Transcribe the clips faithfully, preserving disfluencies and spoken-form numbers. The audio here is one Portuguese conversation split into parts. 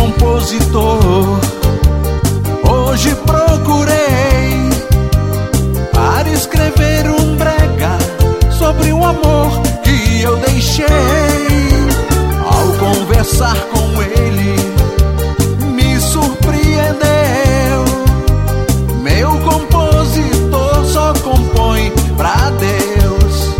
compositor, hoje procurei para escrever um brega sobre o amor que eu deixei. Ao conversar com ele, me surpreendeu. Meu compositor só compõe pra Deus.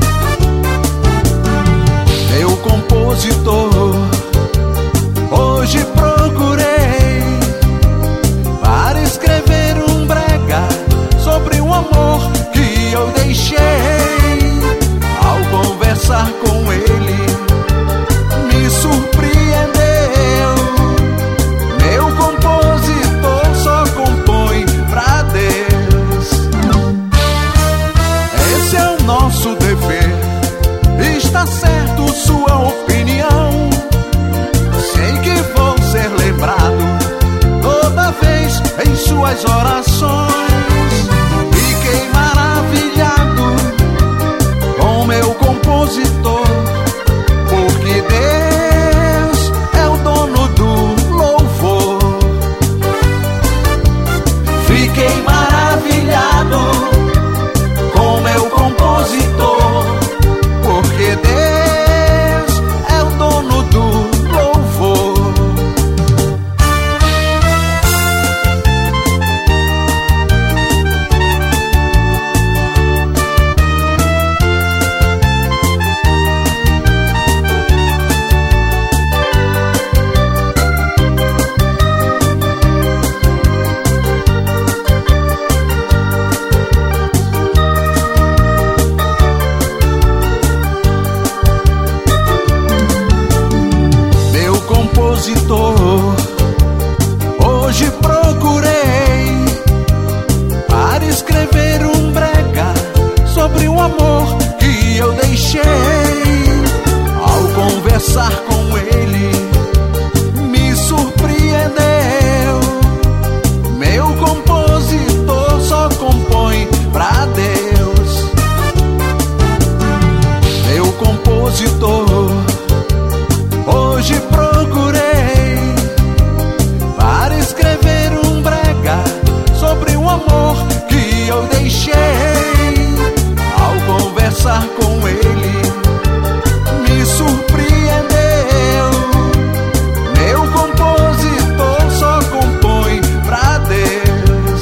Meu compositor, hoje procurei para escrever um brega sobre o amor que eu deixei. Ao conversar com ele, me surpreendeu. Meu compositor só compõe pra Deus. Esse é o nosso dever. Está certo sua opinião. Sei que vou ser lembrado toda vez em suas orações. Fiquei maravilhado com meu compositor, porque Deus é o dono do louvor. Fiquei maravilhado com meu compositor, porque Deus é o dono do louvor. Hoje procurei para escrever um brega sobre o amor que eu deixei. Ao conversar com ele, me surpreendeu. Meu compositor só compõe pra Deus. Meu compositor, hoje procurei para escrever um brega sobre o amor que eu deixei. Ao conversar com ele, me surpreendeu. Meu compositor só compõe pra Deus.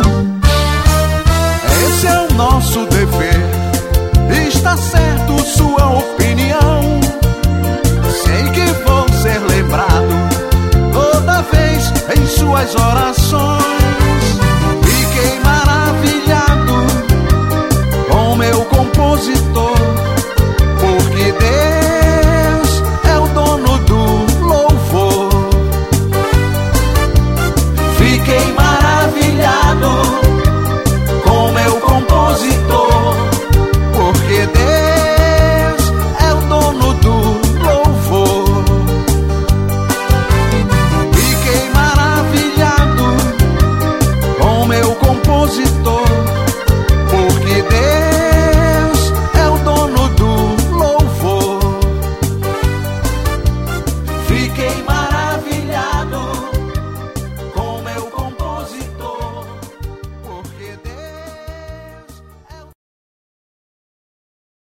Esse é o nosso dever. Está certo sua opinião. Sei que vou ser lembrado toda vez em suas orações.